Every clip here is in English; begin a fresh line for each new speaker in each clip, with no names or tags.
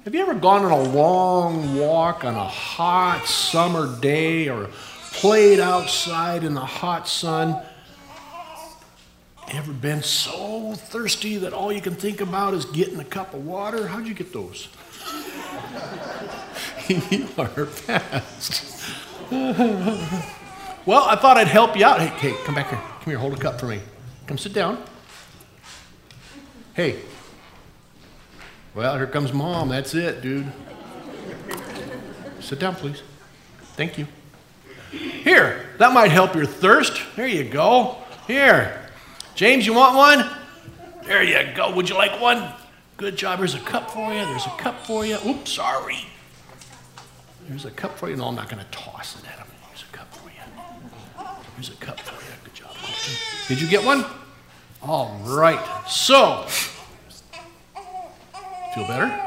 Have you ever gone on a long walk on a hot summer day or played outside in the hot sun? Ever been so thirsty that all you can think about is getting a cup of water? How'd you get those? You are fast. Well, I thought I'd help you out. Hey, come back here. Come here, hold a cup for me. Come sit down. Hey. Well, here comes Mom. That's it, dude. Sit down, please. Thank you. Here, that might help your thirst. There you go. Here. James, you want one? There you go. Would you like one? Good job. Here's a cup for you. There's a cup for you. Oops, sorry. Here's a cup for you. No, I'm not going to toss it at him. Here's a cup for you. Here's a cup for you. Good job, Colton. Did you get one? All right. So, feel better?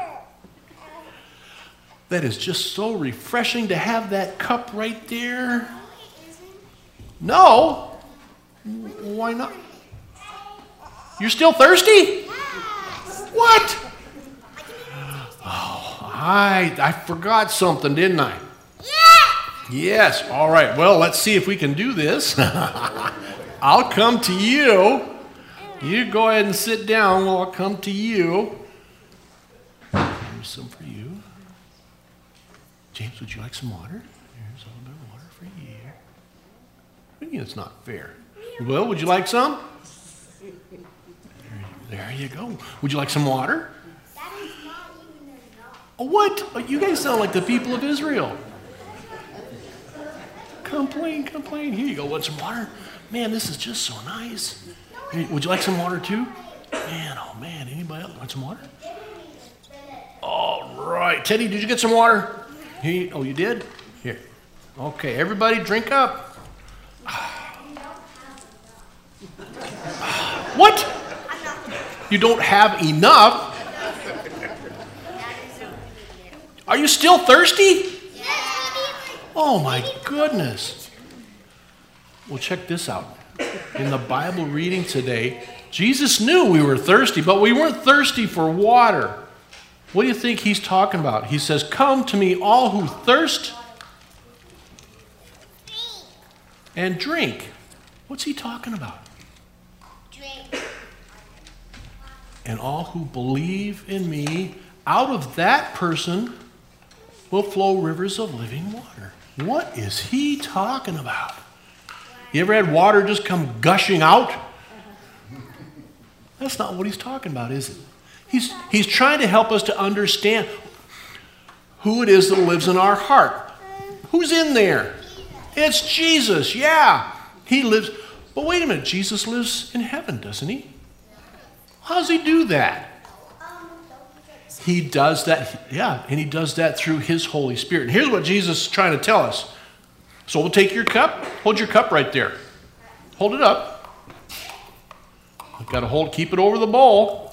That is just so refreshing to have that cup right there. No? Why not? You're still thirsty? What? Oh, I forgot something, didn't I? Yes. All right. Well, let's see if we can do this. I'll come to you. You go ahead and sit down while I'll come to you. Here's some for you. James, would you like some water? Here's a little bit of water for you. I mean, it's not fair. Well, would you like some? There you go. Would you like some water?
That is not even enough.
Oh, what? You guys sound like the people of Israel. Complain. Here you go. Want some water? Man, this is just so nice. Hey, would you like some water too? Man, anybody else want some water? All right. Teddy, did you get some water? Oh, you did? Here. Okay, everybody drink up. What? You don't have enough? Are you still thirsty? Oh my goodness. Well, check this out. In the Bible reading today, Jesus knew we were thirsty, but we weren't thirsty for water. What do you think he's talking about? He says, "Come to me, all who thirst, and drink." What's he talking about?
Drink.
And all who believe in me, out of that person will flow rivers of living water. What is he talking about? You ever had water just come gushing out? That's not what he's talking about, is it? He's trying to help us to understand who it is that lives in our heart. Who's in there? It's Jesus, yeah. He lives, but wait a minute, Jesus lives in heaven, doesn't he? How does he do that? He does that, yeah, and he does that through his Holy Spirit. And here's what Jesus is trying to tell us. So we'll take your cup, hold your cup right there. Hold it up. You've got to keep it over the bowl.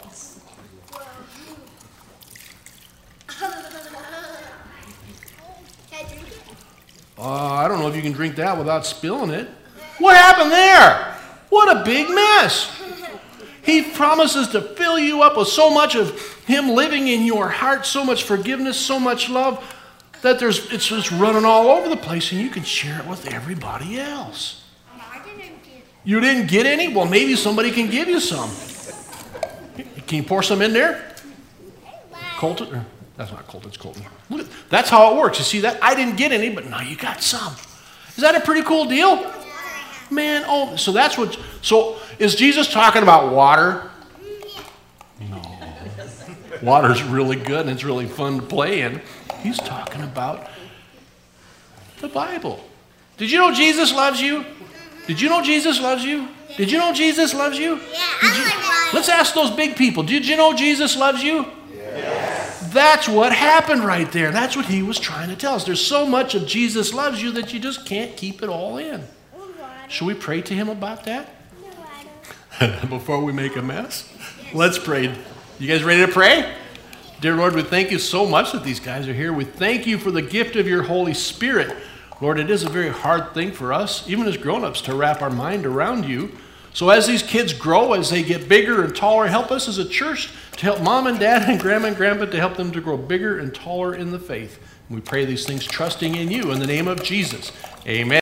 I don't know if you can drink that without spilling it. What happened there? What a big mess. He promises to fill you up with so much of him living in your heart, so much forgiveness, so much love, that it's just running all over the place, and you can share it with everybody else. You didn't get any? Well, maybe somebody can give you some. Can you pour some in there? Colton? That's not Colton, it's Colton. Look, that's how it works. You see that? I didn't get any, but now you got some. Is that a pretty cool deal? Man, so is Jesus talking about water? No. Water's really good and it's really fun to play in. He's talking about the Bible. Did you know Jesus loves you? Did you know Jesus loves you? Did you know Jesus loves you?
Yeah,
let's ask those big people. Did you know Jesus loves you? Yes. That's what happened right there. That's what he was trying to tell us. There's so much of Jesus loves you that you just can't keep it all in. Should we pray to him about that? Before we make a mess? Let's pray. You guys ready to pray? Dear Lord, we thank you so much that these guys are here. We thank you for the gift of your Holy Spirit. Lord, it is a very hard thing for us, even as grown-ups, to wrap our mind around you. So as these kids grow, as they get bigger and taller, help us as a church to help mom and dad and grandma and grandpa to help them to grow bigger and taller in the faith. And we pray these things trusting in you in the name of Jesus. Amen.